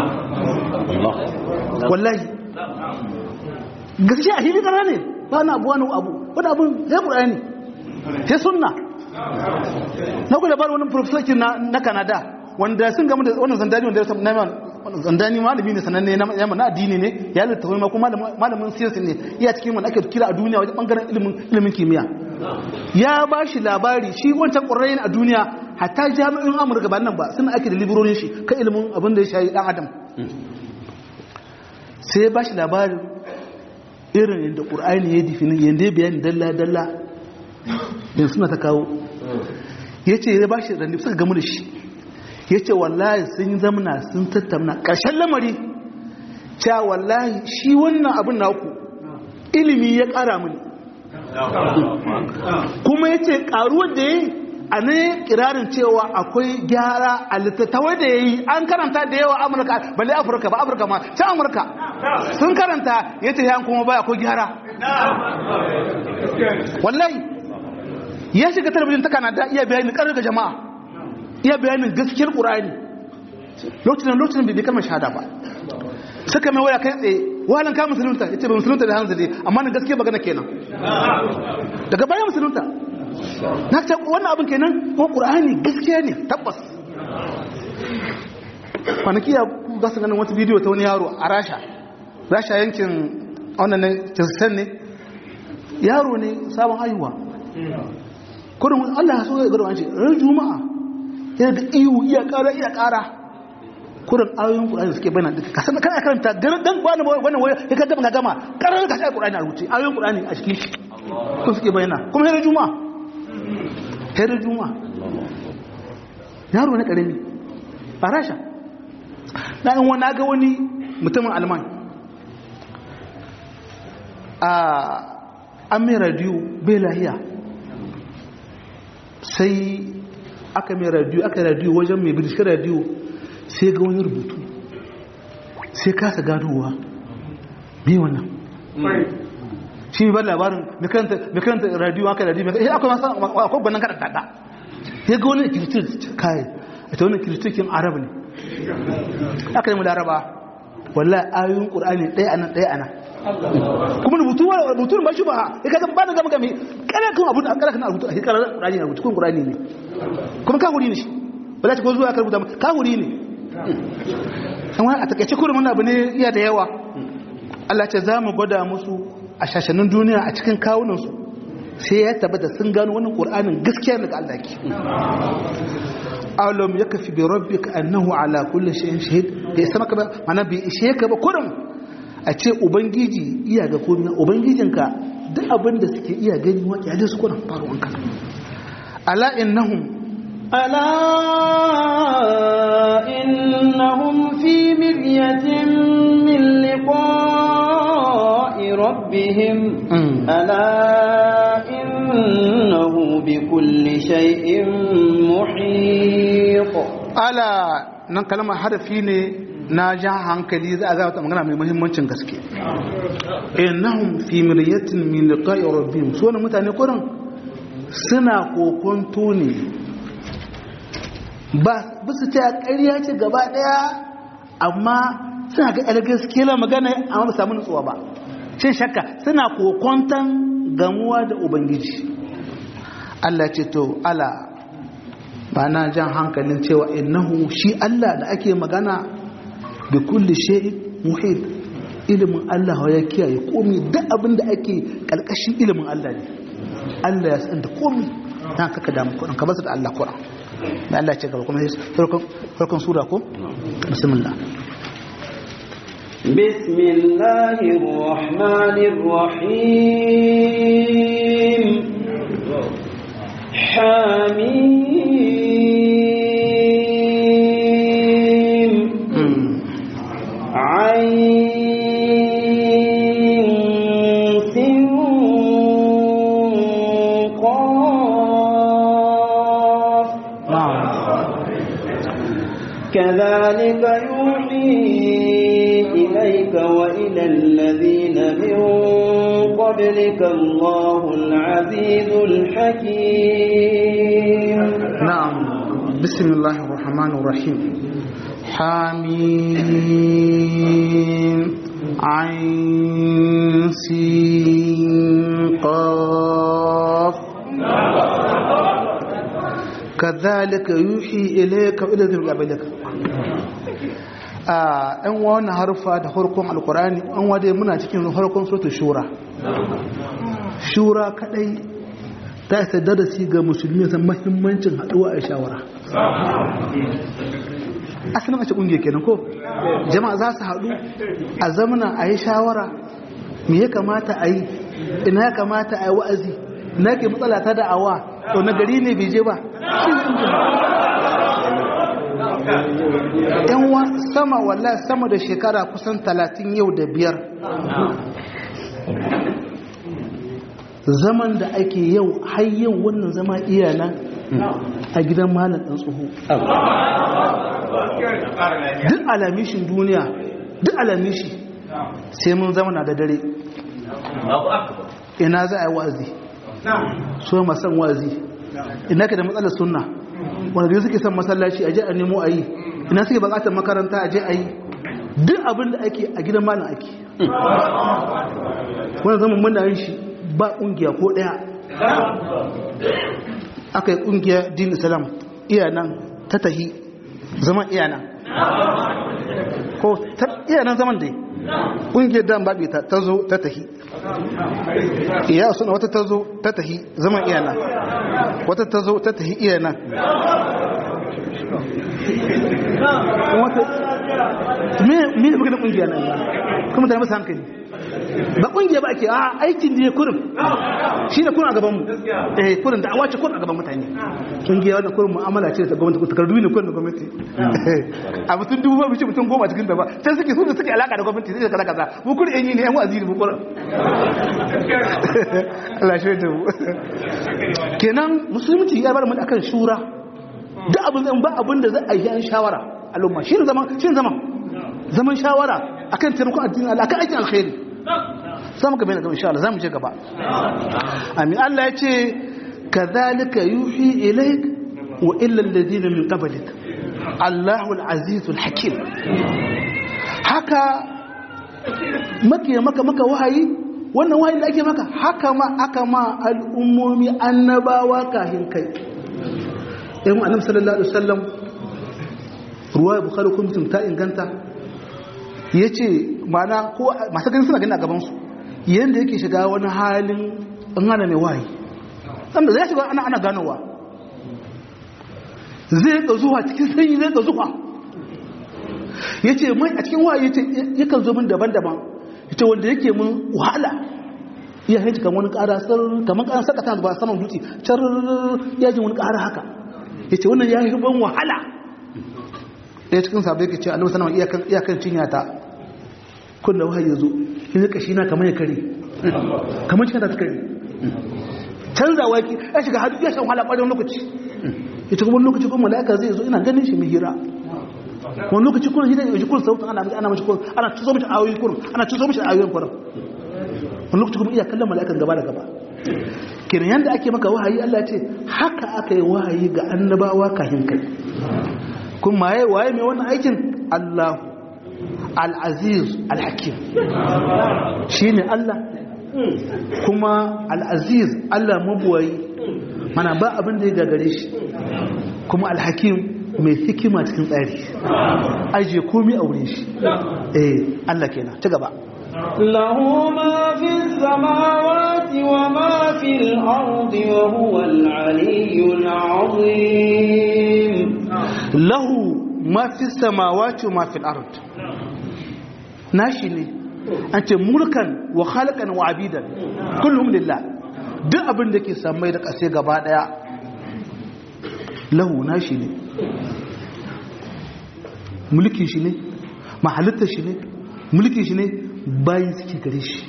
wallahi gaskiya a hili kana ne ba na abu wani abun ya Qur'ani ya sunna na ku labarin wani professor na Canada wanda sun gamu da wannan zandani wanda ya zandani malami ne sananne na addini ne ya littafi ma kuma malamin siyasa ne iya cikin wanda ake kira a duniya wajen bangaren ilimin kimiyya ya ba shi labari shi wancan ƙwararren a duniya hatta jami'in Amurka ba nan ba suna ake da liberorin shi kan ilimin abin da ya shayi dan adam sai ya ba shi labarin irin yadda ƙur'ani ya difini yadda ya bayani dalla yanzu suna ta kawo ya ce ya ba shi randi suka gamu da shi ya ce wallahi sun yi zamana sun tattamna ƙarshen lamari cewa wallahi shi wannan abin naku ilimi ya ƙara mini kuma ya ce ƙaruwar da ya yi a ne kirarin cewa akwai gyara a littattawai da ya yi an karanta da yawa amurka balle afirka ba afirka ma can amurka sun karanta ya ce yan kuma baya akwai gyara wallahi ya shiga talabijin ta kanada iya bayanin karar ga jama'a iya bayanin gaskiyar ƙur'ani lokacin bai kalmar shahada ba suka mai waya kai tsaye wahalan ka musulunta ya ce ba musulunta da hanzari amma na gaskiya magana kenan daga bayan musulunta na ce wannan abin kenan ko ƙur'ani gaskiya ne tabbas kwanaki ya za su ganin wata bidiyo ta wani yaro a rasha yankin wannan ne kiristen ne yaro ne sabon haihuwa kudin Allah ya so ya gado an ce ran juma'a yana da iwu iya ƙara kudin ayoyin ƙur'ani suke bayyana duka ka sanar kana karanta dan wannan waya ya kaddama ga gama karar ka sai ƙur'ani a rubuce ayoyin ƙur'ani a cikin shi ko suke bayyana kuma ran juma'a ran juma'a yaro ne karami a rasha dan wani ga wani mutumin alman an mai radiyo bai lahiya sai aka mai radiyo wajen mai bidishi radiyo sai ga wani rubutu sai kasa ganowa bi wannan shi ne ba labarin mai karanta radiyo aka radiyo mai akwai gwanan kada kada ya ga wani kiristin kayan a ta wani kiristikin arab ne aka yi mu laraba wallahi ayoyin ƙur'ani ɗaya anan kuma rubutun ba shi ba ya kaga ba da gama game ƙarakun abu da ƙarakun rubutu a ƙarar ƙur'ani rubutu kun ƙur'ani ne kuma ka wuri ne shi ba za ta ko zuwa ka rubuta ka wuri ne amma a takaice kurin wani abu ne iya da yawa Allah ce za mu gwada musu a shashanin duniya a cikin kawunansu sai ya tabbata sun gano wannan ƙur'anin gaskiya daga Allah ke alam yakfi bi rabbika annahu ala kulli shay'in shahid bai sama ka ba mana bai ishe ka ba kurum a ce ubangiji iya ga komai ubangijinka duk abin da suke iya gani wa ya su kurum faruwan ka ala innahum fi miryatin min liqa'i rabbihim ala innahu bi kulli shay'in muhit ala nan kalmar harafi ne na ja hankali za a zata magana mai muhimmancin gaske innahum fi miryatin min liqa'i rabbihim so ne mutane kurin suna kokonto ne ba su ta ƙarya ce gaba daya amma suna ga yar gaskiya magana amma ba samu nutsuwa ba shin shakka suna kokontan gamuwa da ubangiji Allah ce to ala ba na jan hankalin cewa innahu shi Allah da ake magana bi kulli shay'in muhit ilimin Allah ya kiyaye komai duk abin da ake kalkashin ilimin Allah ne Allah ya san da komai dan kaka damu ko ka basu da Allah Qur'an da Allah ya ce gaba kuma farkon sura ko bismillah bismillahir rahmanir rahim حميم كذلك يوحي إليك وإلى الذين من قبلك الله العزيز الحكيم. نعم. بسم الله الرحمن الرحيم. حميم عين سين قاف كذلك يوحي إليك وإلى الذين من قبلك. an wannan harfa da farkon alkurani an wade muna cikin farkon suratul shura. Shura kadai ta isa darasi ga musulmi san muhimmancin haduwa a shawara. Asalin wace kungiya kenan ko jama'a za su haɗu a zamana a yi shawara me ya kamata a yi, ina ya kamata a yi wa'azi, ina ke matsala ta da'awa, to na gari ne bai je ba. yan sama wallahi sama da shekara kusan 30 yau da 5 zaman da ake yau har yau wannan zama iyana a gidan malam ɗan tsoho. Duk alamishin duniya, duk alamishi sai mun zama na da dare. Ina za a yi wa'azi, so masan wa'azi, ina ka da matsalar sunna wanda biyu suke son masallaci a je a nemo a yi, ina suke bukatar makaranta a je a yi. Duk abin da ake a gidan malam ake. Wanda zama muna yin shi ba ƙungiya ko ɗaya. Aka yi ƙungiyar din islam iyanan ta tahi zaman iyanan ko iyanan zaman dai ƙungiyar dan babi ta zo ta tahi iya suna wata ta zo ta tahi zaman iyanan, wata ta zo ta tahi iyanan, wata me da bukatar ƙungiya nan kuma ta masa hankali ba kungiya ba ake a aikin da ya kurin shi ne kurin a gabanmu kurin da awace kurin a gaban mutane kungiya wannan kurin mu'amala ce da gwamnati takardu ne kurin da gwamnati a mutum 1000 bishi mutum 10 cikin da ba sai suke su da suke alaka da gwamnati sai kaza kaza mu kurin yanyi ne yan waziri mu kurin Allah shi da mu kenan musulunci ya bar mu akan shura duk abin zan ba abin da za a yi an shawara al'umma shi zaman shawara akan taimakon addinin Allah akan aikin alkhairi. Za mu gaba na gaba insha Allah za mu je gaba. Amin. Allah ya ce kadhalika yuhi ilayk wa illa alladhina min qablik Allahu al-azizul hakim. Haka maka wahayi, wannan wahayi da ake maka haka ma aka ma al'ummomi annabawa kahin kai. Ayyuhan Annabi sallallahu alaihi wasallam ruwaya Bukhari ko Muslim ta inganta ya ce mana ko masu gani suna gani a gabansu yadda yake shiga wani halin hana mai wayi sanda zai shiga ana ganowa zai ga zuwa cikin sanyi zai ga zuwa ya ce mai a cikin wayi yakan zo min daban-daban ya ce wanda yake mun wahala iya hajji kan wani ƙara kamar ƙaran sakata ba saman dutse car yajin wani ƙara haka ya ce wannan ya yi ban wahala ɗaya cikin sabai ke ce annabi sallama iyakan cinya ta kun da wahayi yazo in ya kashi na kamar ya kare kamar cikin da ta kare canzawa ki ya shiga hadu ya shan wahala ƙwarin lokaci ita kuma lokaci kuma mala'ika zai zo ina ganin shi mai hira wani lokaci kuma hira ya ji kun sautin ana mashi kun ana tuzo mashi ayoyi kun ana tuzo mashi ayoyin kun wani lokaci kuma iya kallon mala'ikan gaba da gaba kenan yanda ake maka wahayi Allah ce haka aka yi wahayi ga annabawa kafin kai kuma waye mai wannan aikin Allah al-aziz al-hakim shine Allah kuma al-aziz Allah mabuwayi mana ba abin da ya gagare shi kuma al-hakim mai hikima cikin tsari aje komai a wurin shi Allah kenan ci gaba له ما في السماوات وما في الأرض وهو العلي العظيم له ما في السماوات وما في الأرض ناشني أنت ملكا وخالقا وعبيدا كلهم لله duk abin da ke samai da ƙasa gaba ɗaya lahu nashi ne mulkin shi ne mahalittar shi ne mulkin shi ne bayan suke gare shi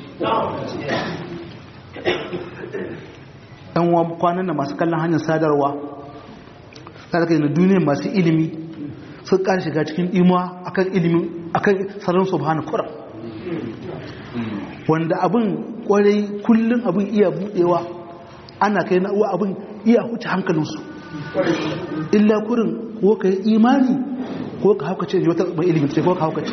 ɗan kwanan da masu kallon hanyar sadarwa tsarkai na duniya masu ilimi sun ƙara shiga cikin imuwa akan ilimin akan sarar subhanahu kuram wanda abin kwarai kullum abin iya budewa ana kai na uwa abin iya huce hankalinsu illa kurin ko ka yi imani ko ka haukace ne wata mai ilimin ce ko ka haukace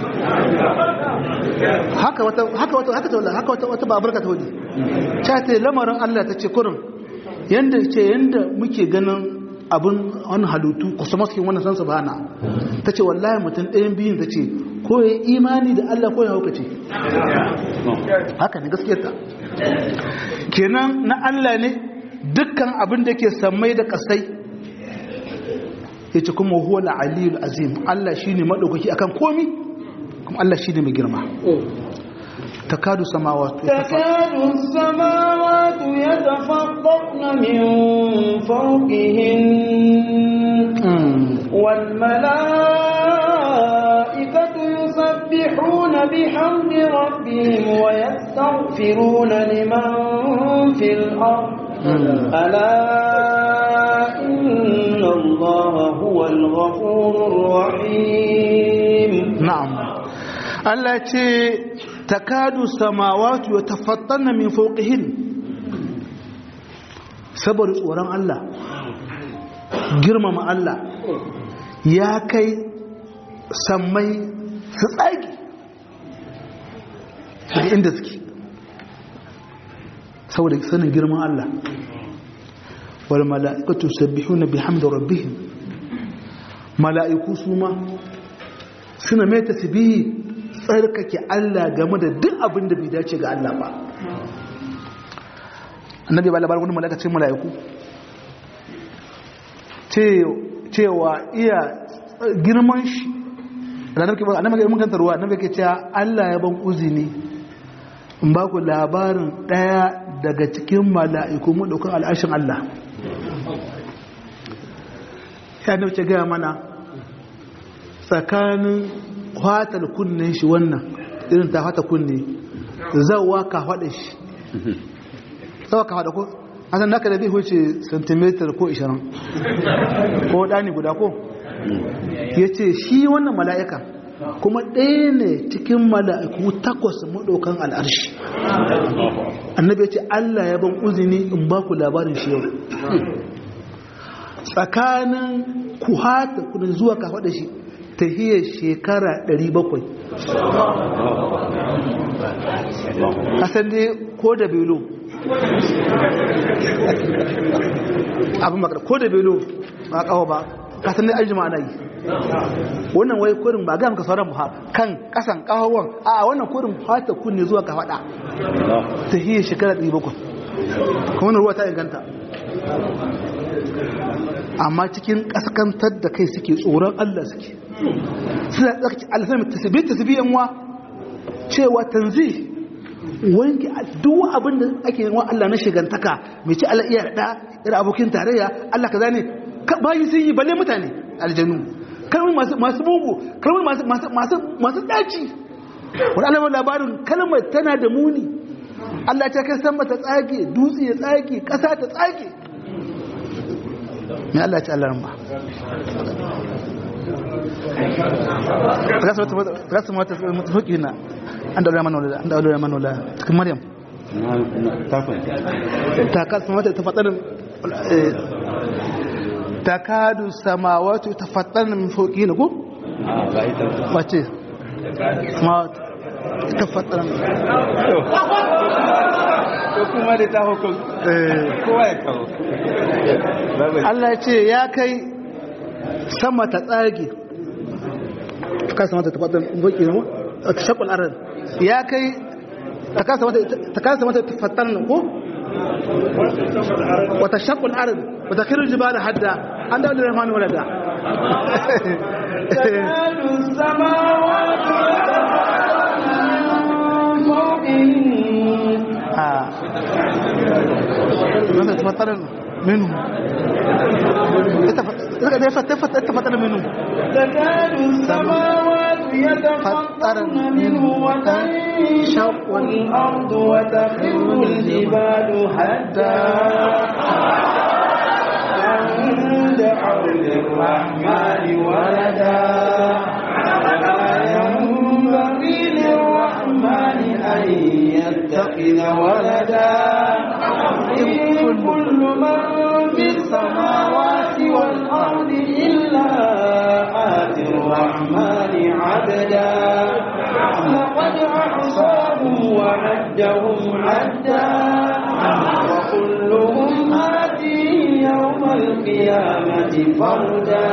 haka wata babarka ta wadi ta ce lamarin Allah ta ce kurin yanda muke ganin abin wani halittu kusa masu wannan san subhana ta ce wallahi mutum ɗayan biyun ta ce ko ya imani da Allah ko ya haukace haka ne gaskiyarta kenan na Allah ne dukkan abin da ke sammai da kasai ya ce kuma huwa al-aliyul azim Allah shine madaukaki akan komi kuma Allah shine mai girma تكاد السماوات يتفطرن من فوقهن والملائكة يسبحون بحمد ربهم ويستغفرون لمن في الأرض ألا إن الله هو الغفور الرحيم. نعم Allah ce takadu samawati wa tafattanna min fawqihin saboda tsoron Allah girmama Allah ya kai sammai su tsage daga inda suke saboda sanin girman Allah wal mala'ikatu yusabbihuna bihamdi rabbihim mala'iku suma suna mai tasbihi tsarkake Allah game da duk abin da bai dace ga Allah ba annabi ba labarin wani malakacin mala'iku cewa iya girman shi annabi mun kanta ruwa annabi ke cewa Allah ya ban uzini in ba ku labarin daya daga cikin mala'iku mu daukar al'ashin Allah ya nace ga mana tsakanin kwatar kunnen shi wannan irin ta hata kunne zawa ka hada shi zawa ka hada ko asan naka da zai huce centimeter ko 20 ko dani guda ko yace shi wannan mala'ika kuma ɗaya ne cikin mala'iku takwas maɗaukan al'arshi annabi ya ce Allah ya ban uzini in ba ku labarin shi yau tsakanin ku hata kudin zuwa ka hada shi ta hiyar shekara 700 kasan dai ko da belo abin makar ko da belo ba kawo ba kasan dai aljima ana yi wannan wai kurin ba ga maka sauran buha kan kasan kawon a wannan kurin fata kunne zuwa ka fada ta hiyar shekara 700 kuma wannan ruwa ta inganta amma cikin kaskantar da kai suke tsoron Allah suke suna tsarki alfahimta tasbiyan wa cewa tanzi wanki duk abin da ake yin wa Allah na shigantaka mai ci Allah iya da irin abokin tarayya Allah kaza ne bayi sun yi balle mutane aljanu kalmar masu bugu kalmar masu daci wani alamar labarin kalmar tana da muni Allah ta kai sama ta tsage dutse ya tsage ƙasa ta tsage mai Allah ce Allah ramba rasu mata huki na an daura manola cikin maryam takadu samawatu tafattarna min fawqihina ko wace samawatu tafattarna ko kuma da ta hukun kowa ya kawo Allah ya ce ya kai sama ta tsage ta sama ta tafattarna min fawqihina ta shaqul ard ya kai ta kasa mata tafattarna ko وتشق الأرض وتخر الجبال حدا عند الرحمن ولدا تكاد السماوات ماذا تفطر منه تفطر منه تكاد السماوات يتفطرن منه وتنشق الأرض وتخر الجبال حتى أن دعوا للرحمن ولدا للرحمن عبدا لقد أحصاهم وعدهم عدا وكلهم آتيه يوم القيامة فردا.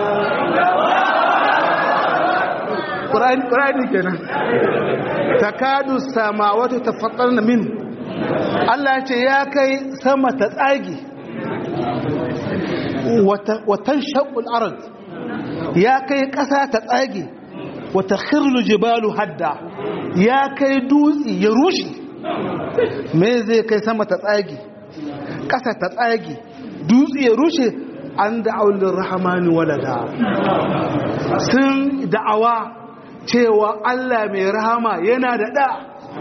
ƙura'ani kenan takadu samawatu tafattarna min Allah ce ya kai sama ta tsagi watan shaqqul ard ya kai ƙasa ta tsage wata khirlu jibalu hadda ya kai dutse ya rushe. me zai kai sama ta tsage ƙasa ta tsage dutse ya rushe? an da'awul rahmani walada sun da'awa cewa Allah mai rahama yana da ɗa.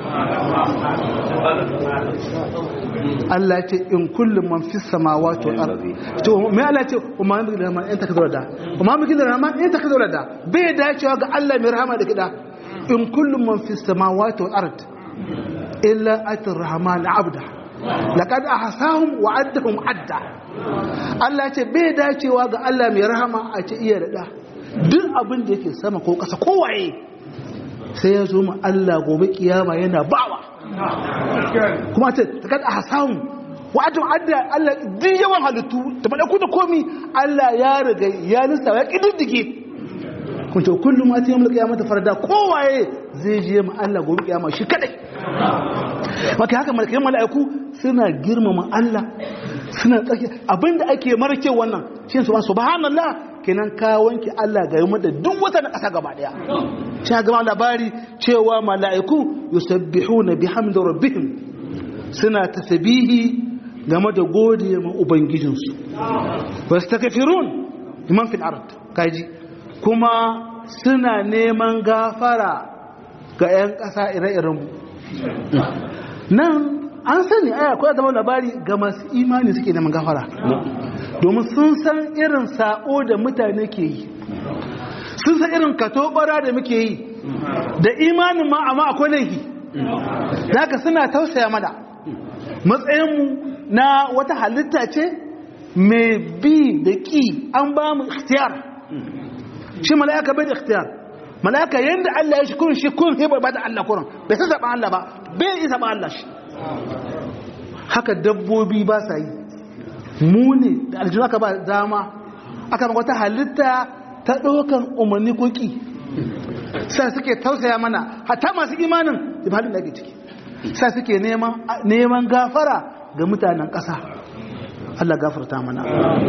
Allah ce in kullum man fi samawati wal ardi to me Allah ce umma min rahman in takzura da umma min rahman in takzura da bai dacewa ga Allah mai rahama da kida in kullum man fi samawati wal ardi illa atir rahman abda laqad ahsahum wa addahum adda. Allah ce bai dacewa ga Allah mai rahama a ce iya da duk abin da yake sama ko ƙasa kowaye sai ya zo ma Allah gobe kiyama yana bawa kuma ta kada a samu wa'adun adda Allah duk yawan halittu da malaku da komi Allah ya riga ya lissa ya kididdige kun ce kullum ati yawmul qiyamati farda kowaye zai je ma Allah gobe kiyama shi kadai. maka haka malaku suna girmama Allah suna tsaki abinda ake marke wannan shi subhanallah kenan ka wanke Allah ga yamma da duk wata na ƙasa gaba daya. shi ga labari cewa mala'iku yusabbihuna bihamdi rabbihim suna tasbihi game da godiya ma ubangijinsu wastakfirun liman fil ard kaji kuma suna neman gafara ga 'yan ƙasa ire-iren mu. nan an sani aya ko da labari ga masu imani suke neman gafara domin sun san irin sa'o da mutane ke yi sun san irin katobara da muke yi da imanin ma amma akwai laifi da haka suna tausaya mana matsayinmu na wata halitta ce mai bi da ƙi an ba mu ikhtiyar shi mala'ika bai da ikhtiyar mala'ika yadda Allah ya shi kun shi kun hebar ba da Allah kurin bai san zaɓa Allah ba bai yi zaɓa Allah shi haka dabbobi ba sa yi mu ne da aljinu aka ba dama aka ba wata halitta ta ɗaukan umarni ko ƙi sai suke tausaya mana hatta masu imanin da halin da ake ciki sai suke neman gafara ga mutanen ƙasa Allah gafarta mana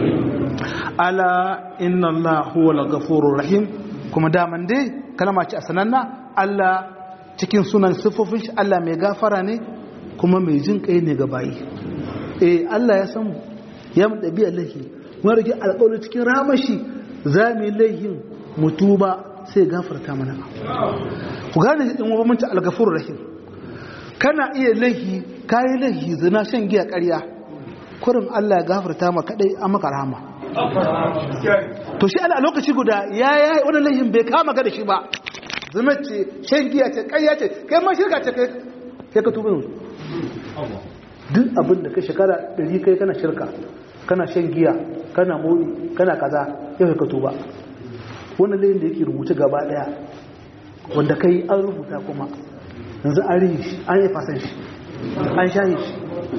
ala inna Allah huwal ghafurur rahim kuma daman dai kalma ce a sananna Allah cikin sunan sifofin shi Allah mai gafara ne kuma mai jin kai ne ga bayi Allah ya san ya mu dabi'a lahi mu rage alƙawari cikin rahamashi za mu yi laihin mutuba sai gafarta mana ku gane in wa mun ta al-ghafurur rahim kana iya laihi kai laihi zina shan giya ƙarya kurin Allah ya gafarta maka kadai an maka rahama to shi Allah a lokaci guda ya yi wannan laihin bai kama ka da shi ba zina ce shan giya ce ƙarya ce kai ma shirka ce kai ka tuba duk abin da kai shekara 100 kai kana shirka kana shan giya kana mori kana kaza yau ka tuba wannan laihin da yake rubuce gaba daya wanda kai an rubuta kuma yanzu an rihi shi an yi fasan shi an shahi shi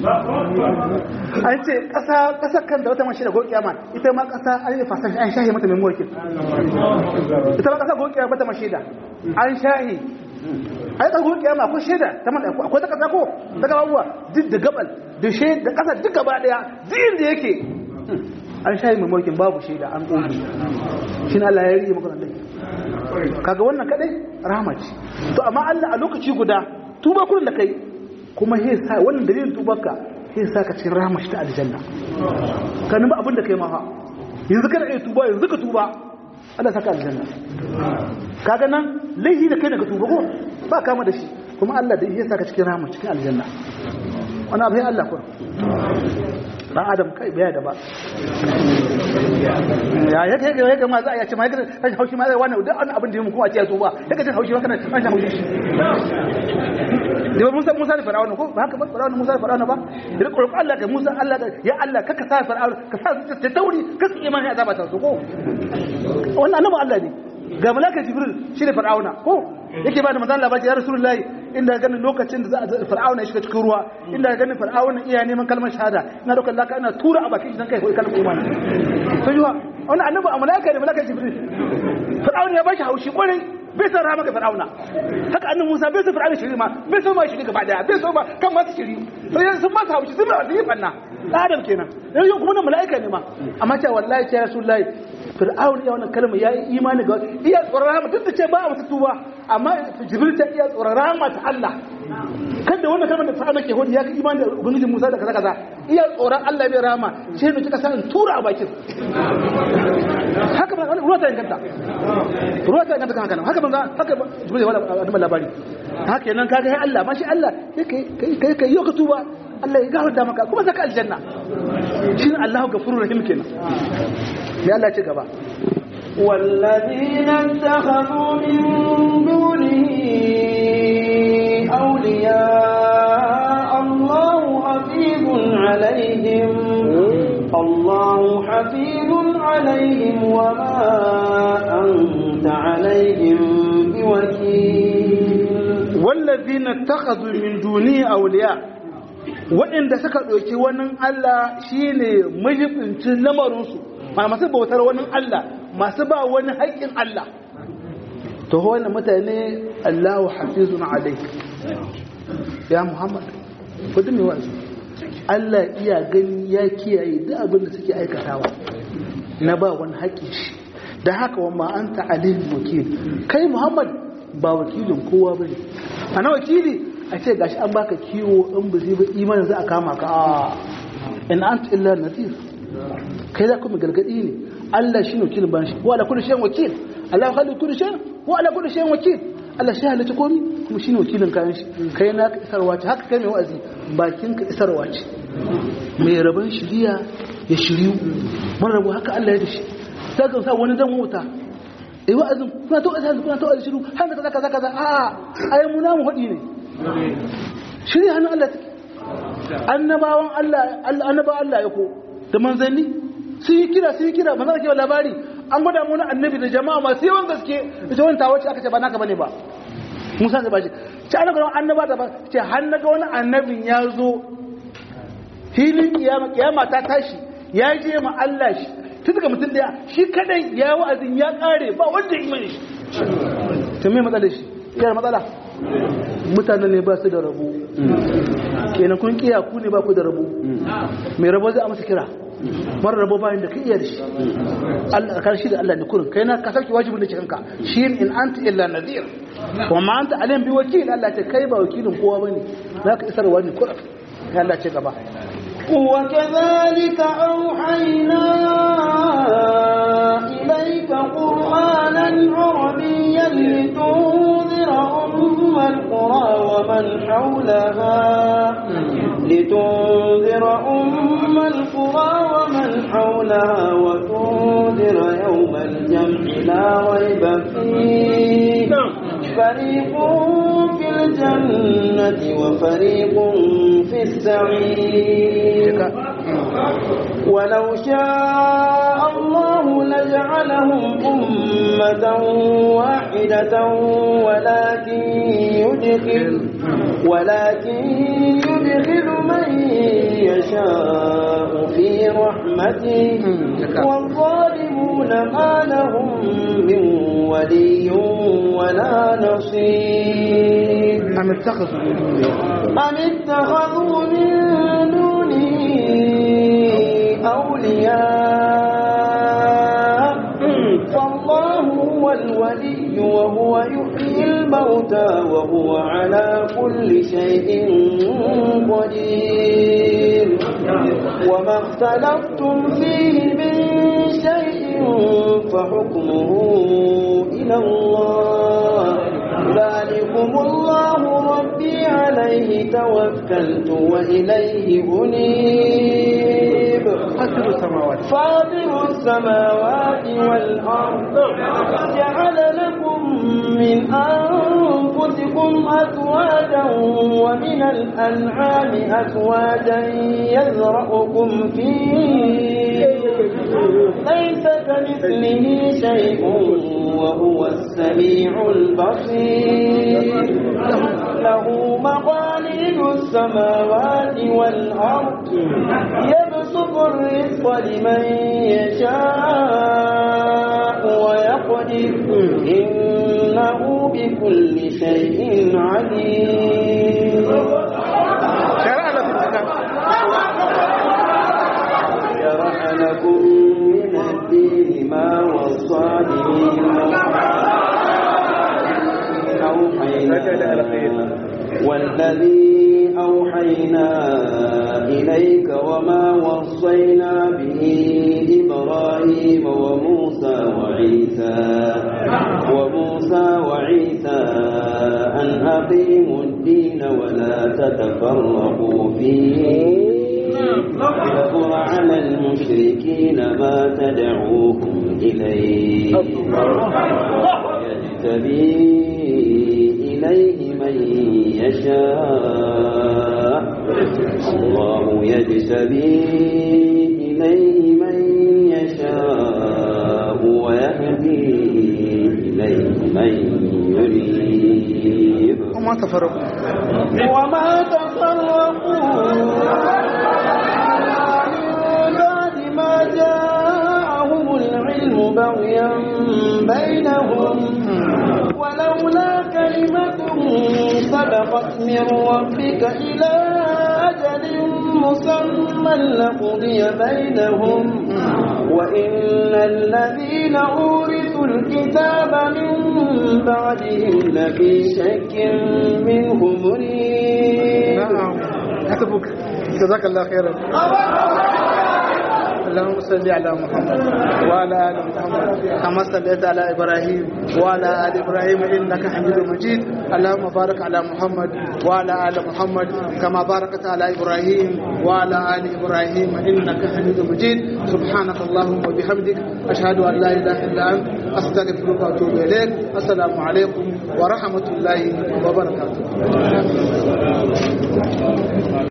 an ce ƙasar kan da wata mashi da gokiya ita ma ƙasa an yi fasan shi an shahi mata mai morkin ita ma ƙasa gokiya mata mashi da an shahi a yi ƙasar gokiya ma akwai shaida ta mata akwai ta ƙasa ko ta gaba uwa duk da gabal da shaida da ƙasa duk gaba ɗaya duk da yake an shahi mai morkin babu shaida an ƙogi shi na Allah ya rike maka nan kaga wannan kadai rahama ce to amma Allah a lokaci guda tuba kullun da kai kuma sai sa wannan dalilin tubarka sai sa ka cikin rahama shi ta aljanna kan ba abin da kai ma fa yanzu kana iya tuba yanzu ka tuba Allah saka aljanna kaga nan laifi da kai daga tuba ko ba kama da shi kuma Allah da ya saka cikin rahama cikin aljanna wannan abin Allah ko dan adam kai baya da ba ya yake ma za a yace ma yake kan haushi ma zai wani duk wani abin da yi mu kuma a ce tuba yake jin haushi ma kana an sha haushi da Musa da Fir'auna ko ba haka ba Fir'auna Musa da Fir'auna ba da Qur'an Allah kai Musa Allah ya Allah kaka sa Fir'auna ka sa su ta tauri ka su imani azaba ta su ko wannan annabi Allah ne ga malaka jibril shi ne fir'auna ko yake ba da manzon labari ya rasulullahi inda ganin lokacin da za a fir'auna ya shiga cikin ruwa inda ganin fir'auna iya neman kalmar shahada ina dokar laka ina tura a bakin shi dan kai kalmar imani sai yiwa wannan annabi a malaka ne malaka jibril fir'auna ya bashi haushi kwarai bai san rama ga fir'auna haka annabi Musa bai san fir'auna shiri ma bai san ma shiri gaba daya bai san ba kan ma shiri sai sun masa haushi sun ba su yi fanna adam kenan yanzu kuma wannan mala'ika ne ma amma ce wallahi ce rasulullahi fir'aun ya wannan kalma ya yi imani ga iya tsoron rahama duk da ce ba a wata tuba amma jibril ta iya tsoron rahama ta Allah kada wannan kalmar da fir'aun ke hudu ya ga imani da ubangiji Musa da kaza kaza iya tsoron Allah bai rahama sai ne kika san tura a bakin haka ba ruwa ta inganta haka nan haka banza haka jibril wala da labari haka nan kaga sai Allah ma shi Allah kai yau ka tuba Allah ya gafarta maka kuma saka aljanna shin Allahu gafurur rahim kenan ya Allah ce gaba والذين اتخذوا من دونه أولياء الله حفيظ عليهم وما أنت عليهم بوكيل والذين اتخذوا من دونه أولياء waɗanda suka ɗauki wani Allah shi ne majibincin lamarinsu masu bautar wani Allah masu ba wani haƙƙin Allah to wani mutane Allahu hafizun alaik ya Muhammad kudu mai wasu Allah iya gani ya kiyaye da abin da suke aikatawa na ba wani haƙƙin shi da haka wa ma'anta alim wakil kai Muhammad ba wakilin kowa bane ana wakili a ce gashi an baka kiwo in ba zai ba imanin za a kama ka in anta illa nadhir kai za kuma gargadi ne Allah shine wakilin ban shi wa ala kulli shay'in wakil Allah khaliqu kulli shay'in wa ala kulli shay'in wakil Allah shi halitta komai kuma shine wakilin kayan shi kai na isarwa ce haka kai mai wa'azi bakin ka isarwa ce mai rabon shiriya ya shiriyu mun rabu haka Allah ya dashi sai ka sa wani dan wuta wa'azin kuna to azan kuna to shiru har da kaza ai mu namu hadi ne shiri hannun Allah take annabawan Allah ya ko da manzanni sun yi kira manzan ke labari an gwada mu na annabi da jama'a masu yawan gaske ita wani tawace aka ce ba naka bane ba Musa zai bashi ce an ga annaba da ba ce har naga wani annabin ya zo filin kiyama ta tashi ya je ma Allah shi tun daga mutum daya shi kadai ya wa'azin ya kare ba wanda ya imani shi to me matsala shi iya matsala mutane ne ba su da rabo kenan kun kiya ku ne ba ku da rabo mai rabo zai amsa kira mara rabo bayan da ka iya da shi Allah ka shi da Allah ne kurin kai na ka sauki wajibin da ke kanka shi in anta illa nadhir wa ma anta alim bi wakil Allah ce kai ba wakilin kowa bane zaka isarwa ne kurin ya Allah ce gaba وكذلك أوحينا إليك قرآنا عربيا لتنذر أم القرى ومن حولها وتنذر يوم الجمع لا ريب فيه فريق في الجنة وفريق في السعير ولو شاء الله لجعلهم أمة واحدة ولكن يدخل من يشاء في رحمته والظالمون ما لهم من ولي ولا نصير أم اتخذوا من دونه أولياء فالله هو الولي وهو يحيي الموتى وهو على كل شيء قدير وما اختلفتم فيه من شيء فحكمه إلى الله ذلكم الله ربي عليه توكلت وإليه أنيب فاطر السماوات والأرض جعل لكم من أنفسكم أزواجا ومن الأنعام أزواجا يزرعكم فيه ليس كمثله شيء وهو السميع البصير له مقاليد السماوات والأرض يبسط الرزق لمن يشاء ويقدر إنه بكل شيء عليم شرع لكم من الدين ما وصى به والذي أوحينا إليك وما وصينا به إبراهيم وموسى وعيسى أن أقيموا الدين ولا تتفرقوا فيه كبر على المشركين ما تدعوهم إليه يجتبي إليه من يشاء الله يجتبي إليه من يشاء ويهدي إليه من يريد وما تفرقوا بعد ما جاءهم العلم بغيا بينهم ولولا كلمة سبقت من ربك إلى أجل مسمى لقضي بينهم وإن الذين أورثوا الكتاب من بعدهم لفي شك منه مريب. نعم حسبك جزاك الله خيرا. اللهم صل على محمد وعلى آل محمد كما صليت على إبراهيم وعلى آل إبراهيم إنك حميد مجيد. اللهم بارك على محمد وعلى آل محمد كما باركت على إبراهيم وعلى آل إبراهيم إنك حميد مجيد. سبحانك اللهم وبحمدك أشهد أن لا إله إلا أنت أستغفرك وأتوب إليك. السلام عليكم ورحمة الله وبركاته.